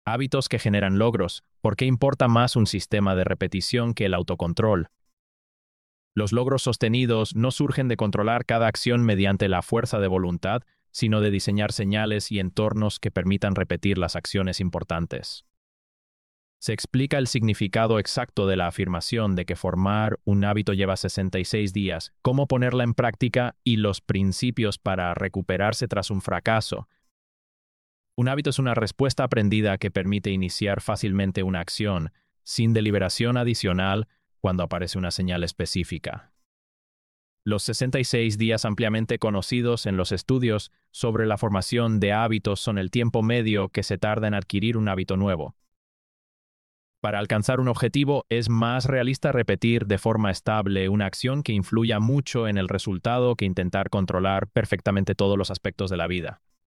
Hábitos que generan logros. ¿Por qué importa más un sistema de repetición que el autocontrol? Los logros sostenidos no surgen de controlar cada acción mediante la fuerza de voluntad, sino de diseñar señales y entornos que permitan repetir las acciones importantes. Se explica el significado exacto de la afirmación de que formar un hábito lleva 66 días, cómo ponerla en práctica y los principios para recuperarse tras un fracaso. Un hábito es una respuesta aprendida que permite iniciar fácilmente una acción, sin deliberación adicional cuando aparece una señal específica. Los 66 días ampliamente conocidos en los estudios sobre la formación de hábitos son el tiempo medio que se tarda en adquirir un hábito nuevo. Para alcanzar un objetivo, es más realista repetir de forma estable una acción que influya mucho en el resultado que intentar controlar perfectamente todos los aspectos de la vida.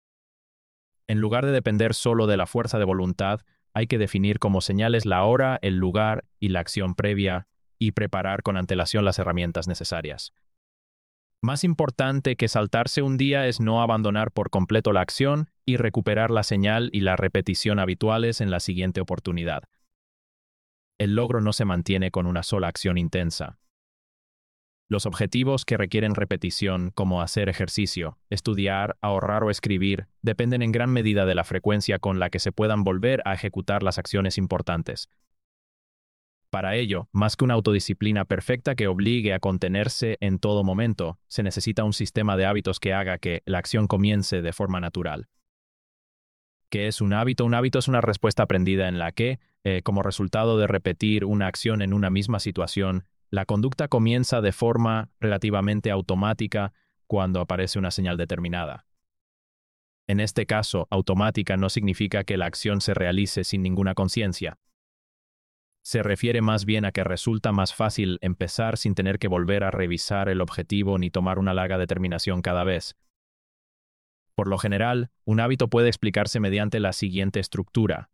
En lugar de depender solo de la fuerza de voluntad, hay que definir como señales la hora, el lugar y la acción previa y preparar con antelación las herramientas necesarias. Más importante que saltarse un día es no abandonar por completo la acción y recuperar la señal y la repetición habituales en la siguiente oportunidad. El logro no se mantiene con una sola acción intensa. Los objetivos que requieren repetición, como hacer ejercicio, estudiar, ahorrar o escribir, dependen en gran medida de la frecuencia con la que se puedan volver a ejecutar las acciones importantes. Para ello, más que una autodisciplina perfecta que obligue a contenerse en todo momento, se necesita un sistema de hábitos que haga que la acción comience de forma natural. ¿Qué es un hábito? Un hábito es una respuesta aprendida en la que, como resultado de repetir una acción en una misma situación, la conducta comienza de forma relativamente automática cuando aparece una señal determinada. En este caso, automática no significa que la acción se realice sin ninguna conciencia. Se refiere más bien a que resulta más fácil empezar sin tener que volver a revisar el objetivo ni tomar una larga determinación cada vez. Por lo general, un hábito puede explicarse mediante la siguiente estructura.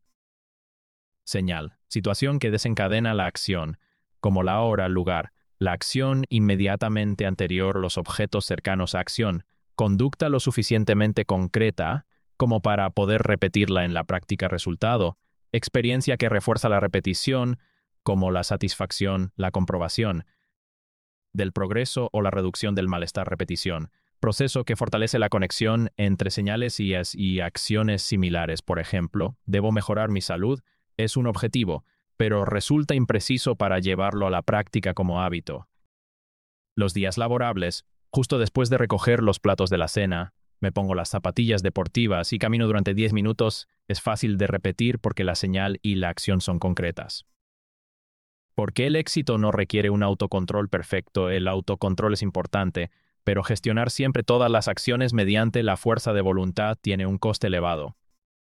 Señal, situación que desencadena la acción, como la hora, lugar, la acción inmediatamente anterior, los objetos cercanos a acción, conducta lo suficientemente concreta como para poder repetirla en la práctica resultado, experiencia que refuerza la repetición, como la satisfacción, la comprobación del progreso o la reducción del malestar repetición, proceso que fortalece la conexión entre señales y acciones similares. Por ejemplo, debo mejorar mi salud, es un objetivo, pero resulta impreciso para llevarlo a la práctica como hábito. Los días laborables, justo después de recoger los platos de la cena, me pongo las zapatillas deportivas y camino durante 10 minutos, es fácil de repetir porque la señal y la acción son concretas. ¿Por qué el éxito no requiere un autocontrol perfecto? El autocontrol es importante, pero gestionar siempre todas las acciones mediante la fuerza de voluntad tiene un coste elevado.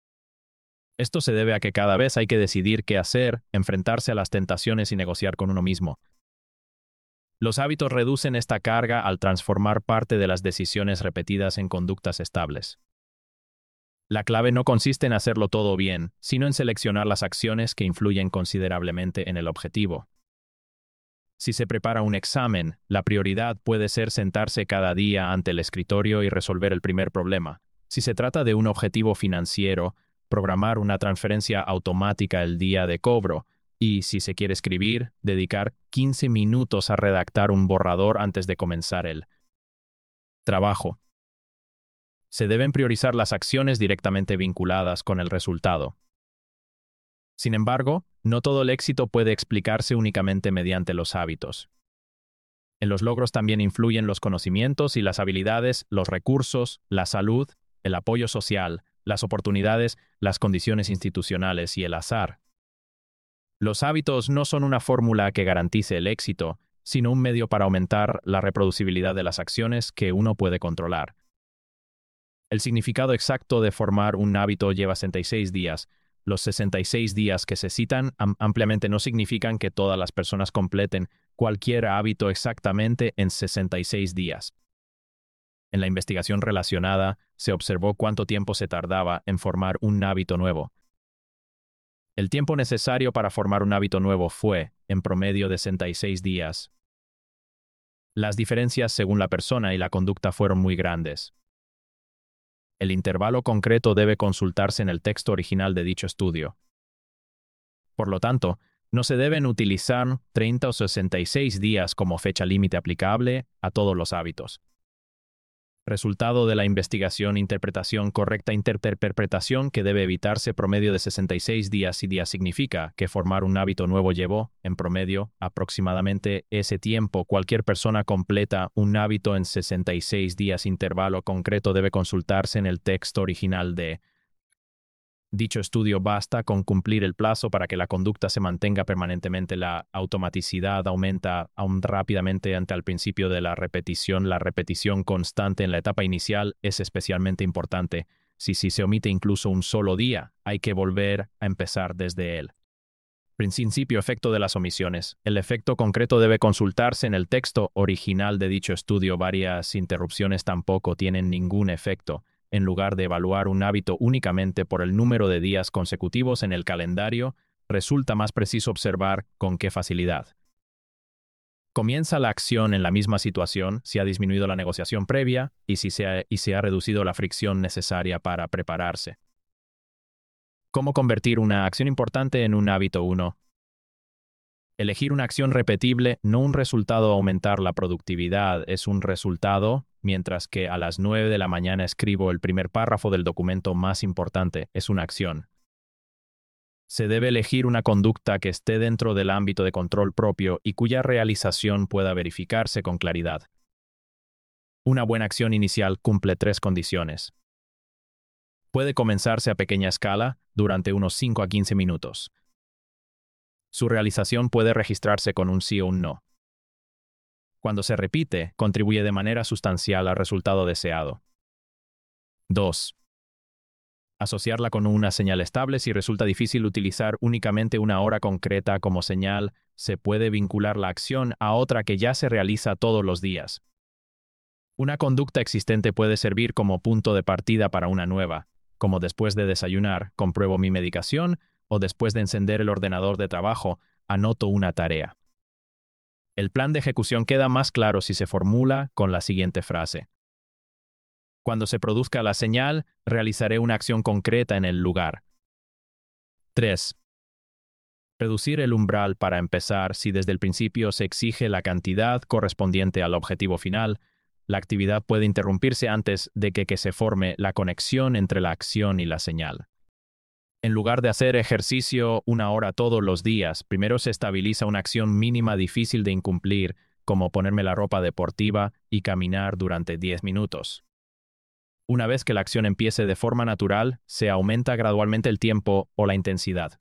Esto se debe a que cada vez hay que decidir qué hacer, enfrentarse a las tentaciones y negociar con uno mismo. Los hábitos reducen esta carga al transformar parte de las decisiones repetidas en conductas estables. La clave no consiste en hacerlo todo bien, sino en seleccionar las acciones que influyen considerablemente en el objetivo. Si se prepara un examen, la prioridad puede ser sentarse cada día ante el escritorio y resolver el primer problema. Si se trata de un objetivo financiero, programar una transferencia automática el día de cobro. Y si se quiere escribir, dedicar 15 minutos a redactar un borrador antes de comenzar el trabajo. Se deben priorizar las acciones directamente vinculadas con el resultado. Sin embargo, no todo el éxito puede explicarse únicamente mediante los hábitos. En los logros también influyen los conocimientos y las habilidades, los recursos, la salud, el apoyo social, las oportunidades, las condiciones institucionales y el azar. Los hábitos no son una fórmula que garantice el éxito, sino un medio para aumentar la reproducibilidad de las acciones que uno puede controlar. El significado exacto de formar un hábito lleva 66 días. Los 66 días que se citan ampliamente no significan que todas las personas completen cualquier hábito exactamente en 66 días. En la investigación relacionada, se observó cuánto tiempo se tardaba en formar un hábito nuevo. El tiempo necesario para formar un hábito nuevo fue, en promedio, de 66 días. Las diferencias según la persona y la conducta fueron muy grandes. El intervalo concreto debe consultarse en el texto original de dicho estudio. Por lo tanto, no se deben utilizar 30 o 66 días como fecha límite aplicable a todos los hábitos. Resultado de la investigación: interpretación correcta. Interpretación que debe evitarse promedio de 66 días y días significa que formar un hábito nuevo llevó, en promedio, aproximadamente ese tiempo. Cualquier persona completa un hábito en 66 días. Intervalo concreto debe consultarse en el texto original de dicho estudio. Basta con cumplir el plazo para que la conducta se mantenga permanentemente. La automaticidad aumenta aún rápidamente ante el principio de la repetición. La repetición constante en la etapa inicial es especialmente importante. Si se omite incluso un solo día, hay que volver a empezar desde él. Principio: efecto de las omisiones. El efecto concreto debe consultarse en el texto original de dicho estudio. Varias interrupciones tampoco tienen ningún efecto. En lugar de evaluar un hábito únicamente por el número de días consecutivos en el calendario, resulta más preciso observar con qué facilidad comienza la acción en la misma situación, si ha disminuido la negociación previa y si se ha reducido la fricción necesaria para prepararse. ¿Cómo convertir una acción importante en un hábito? 1. Elegir una acción repetible, no un resultado. Aumentar la productividad es un resultado, mientras que a las 9 de la mañana escribo el primer párrafo del documento más importante, es una acción. Se debe elegir una conducta que esté dentro del ámbito de control propio y cuya realización pueda verificarse con claridad. Una buena acción inicial cumple 3 condiciones. Puede comenzarse a pequeña escala, durante unos 5 a 15 minutos. Su realización puede registrarse con un sí o un no. Cuando se repite, contribuye de manera sustancial al resultado deseado. 2. Asociarla con una señal estable. Si resulta difícil utilizar únicamente una hora concreta como señal, se puede vincular la acción a otra que ya se realiza todos los días. Una conducta existente puede servir como punto de partida para una nueva, como después de desayunar, compruebo mi medicación, o después de encender el ordenador de trabajo, anoto una tarea. El plan de ejecución queda más claro si se formula con la siguiente frase: cuando se produzca la señal, realizaré una acción concreta en el lugar. 3. Reducir el umbral para empezar. Si desde el principio se exige la cantidad correspondiente al objetivo final, la actividad puede interrumpirse antes de que se forme la conexión entre la acción y la señal. En lugar de hacer ejercicio 1 hora todos los días, primero se estabiliza una acción mínima difícil de incumplir, como ponerme la ropa deportiva y caminar durante 10 minutos. Una vez que la acción empiece de forma natural, se aumenta gradualmente el tiempo o la intensidad.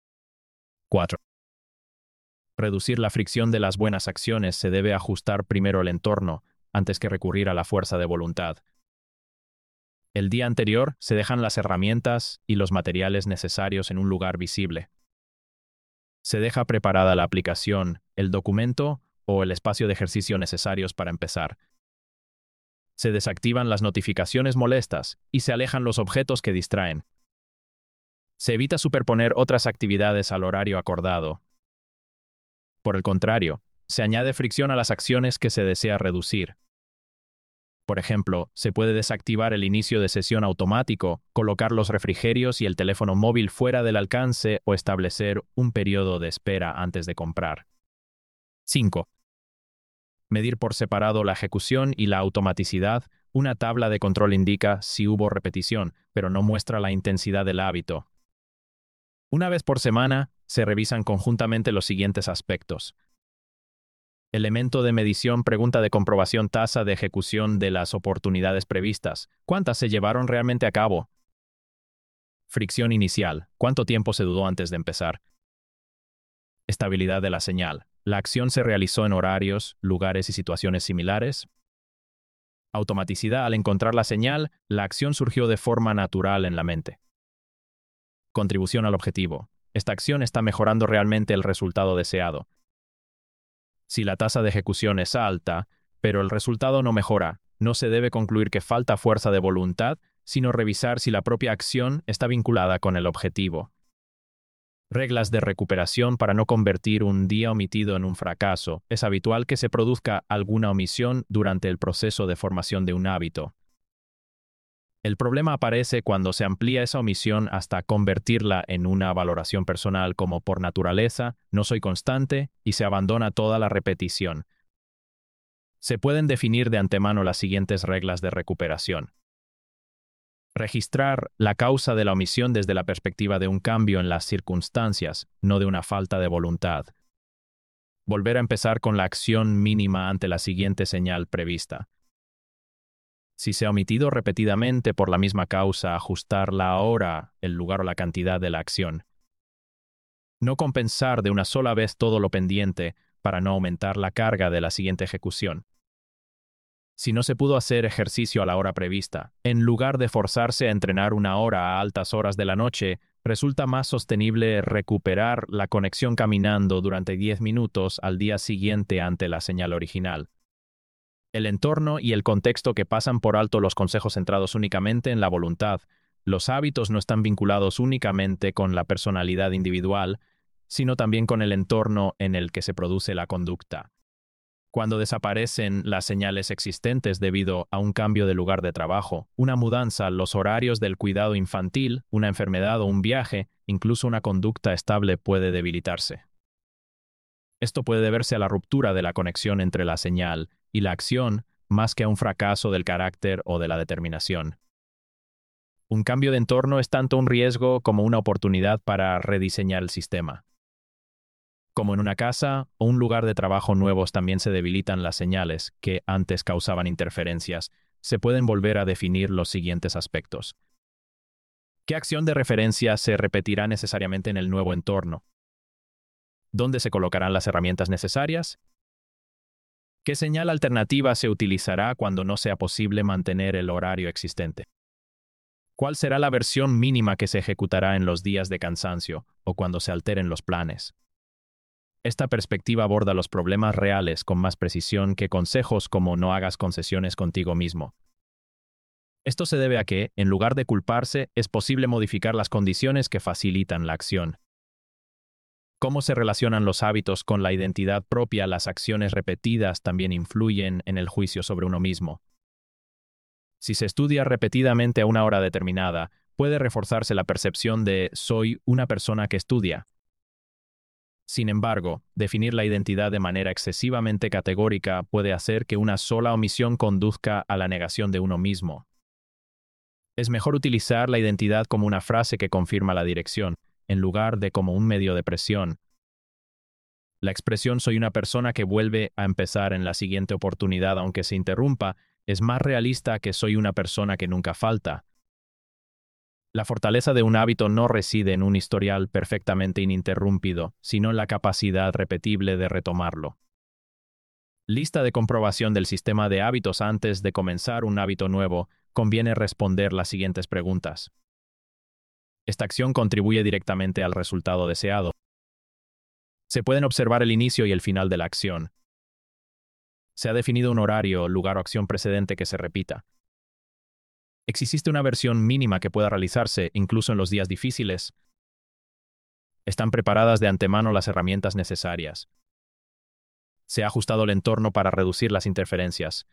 4. Reducir la fricción de las buenas acciones. Se debe ajustar primero el entorno, antes que recurrir a la fuerza de voluntad. El día anterior se dejan las herramientas y los materiales necesarios en un lugar visible. Se deja preparada la aplicación, el documento o el espacio de ejercicio necesarios para empezar. Se desactivan las notificaciones molestas y se alejan los objetos que distraen. Se evita superponer otras actividades al horario acordado. Por el contrario, se añade fricción a las acciones que se desea reducir. Por ejemplo, se puede desactivar el inicio de sesión automático, colocar los refrigerios y el teléfono móvil fuera del alcance o establecer un periodo de espera antes de comprar. 5. Medir por separado la ejecución y la automaticidad. Una tabla de control indica si hubo repetición, pero no muestra la intensidad del hábito. Una vez por semana, se revisan conjuntamente los siguientes aspectos. Elemento de medición: pregunta de comprobación, tasa de ejecución de las oportunidades previstas. ¿Cuántas se llevaron realmente a cabo? Fricción inicial: ¿cuánto tiempo se dudó antes de empezar? Estabilidad de la señal: ¿la acción se realizó en horarios, lugares y situaciones similares? Automaticidad: al encontrar la señal, la acción surgió de forma natural en la mente. Contribución al objetivo: ¿esta acción está mejorando realmente el resultado deseado? Si la tasa de ejecución es alta, pero el resultado no mejora, no se debe concluir que falta fuerza de voluntad, sino revisar si la propia acción está vinculada con el objetivo. Reglas de recuperación para no convertir un día omitido en un fracaso. Es habitual que se produzca alguna omisión durante el proceso de formación de un hábito. El problema aparece cuando se amplía esa omisión hasta convertirla en una valoración personal como por naturaleza, no soy constante y se abandona toda la repetición. Se pueden definir de antemano las siguientes reglas de recuperación. Registrar la causa de la omisión desde la perspectiva de un cambio en las circunstancias, no de una falta de voluntad. Volver a empezar con la acción mínima ante la siguiente señal prevista. Si se ha omitido repetidamente por la misma causa, ajustar la hora, el lugar o la cantidad de la acción. No compensar de una sola vez todo lo pendiente para no aumentar la carga de la siguiente ejecución. Si no se pudo hacer ejercicio a la hora prevista, en lugar de forzarse a entrenar una hora a altas horas de la noche, resulta más sostenible recuperar la conexión caminando durante 10 minutos al día siguiente ante la señal original. El entorno y el contexto que pasan por alto los consejos centrados únicamente en la voluntad. Los hábitos no están vinculados únicamente con la personalidad individual, sino también con el entorno en el que se produce la conducta. Cuando desaparecen las señales existentes debido a un cambio de lugar de trabajo, una mudanza, los horarios del cuidado infantil, una enfermedad o un viaje, incluso una conducta estable puede debilitarse. Esto puede deberse a la ruptura de la conexión entre la señal y la acción, más que a un fracaso del carácter o de la determinación. Un cambio de entorno es tanto un riesgo como una oportunidad para rediseñar el sistema. Como en una casa o un lugar de trabajo nuevos también se debilitan las señales que antes causaban interferencias, se pueden volver a definir los siguientes aspectos. ¿Qué acción de referencia se repetirá necesariamente en el nuevo entorno? ¿Dónde se colocarán las herramientas necesarias? ¿Qué señal alternativa se utilizará cuando no sea posible mantener el horario existente? ¿Cuál será la versión mínima que se ejecutará en los días de cansancio o cuando se alteren los planes? Esta perspectiva aborda los problemas reales con más precisión que consejos como no hagas concesiones contigo mismo. Esto se debe a que, en lugar de culparse, es posible modificar las condiciones que facilitan la acción. ¿Cómo se relacionan los hábitos con la identidad propia? Las acciones repetidas también influyen en el juicio sobre uno mismo. Si se estudia repetidamente a una hora determinada, puede reforzarse la percepción de «soy una persona que estudia». Sin embargo, definir la identidad de manera excesivamente categórica puede hacer que una sola omisión conduzca a la negación de uno mismo. Es mejor utilizar la identidad como una frase que confirma la dirección, en lugar de como un medio de presión. La expresión «soy una persona que vuelve a empezar en la siguiente oportunidad aunque se interrumpa» es más realista que «soy una persona que nunca falta». La fortaleza de un hábito no reside en un historial perfectamente ininterrumpido, sino en la capacidad repetible de retomarlo. Lista de comprobación del sistema de hábitos. Antes de comenzar un hábito nuevo, conviene responder las siguientes preguntas. ¿Esta acción contribuye directamente al resultado deseado? Se pueden observar el inicio y el final de la acción. ¿Se ha definido un horario, lugar o acción precedente que se repita? ¿Existe una versión mínima que pueda realizarse incluso en los días difíciles? ¿Están preparadas de antemano las herramientas necesarias? ¿Se ha ajustado el entorno para reducir las interferencias?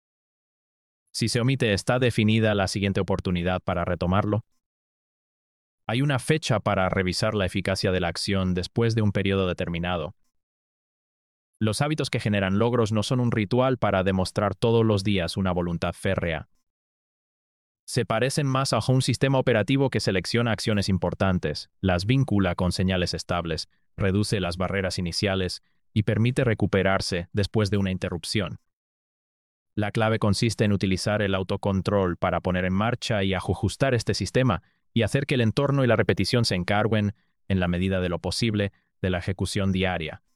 Si se omite, ¿está definida la siguiente oportunidad para retomarlo? ¿Hay una fecha para revisar la eficacia de la acción después de un periodo determinado? Los hábitos que generan logros no son un ritual para demostrar todos los días una voluntad férrea. Se parecen más a un sistema operativo que selecciona acciones importantes, las vincula con señales estables, reduce las barreras iniciales y permite recuperarse después de una interrupción. La clave consiste en utilizar el autocontrol para poner en marcha y ajustar este sistema y hacer que el entorno y la repetición se encarguen, en la medida de lo posible, de la ejecución diaria.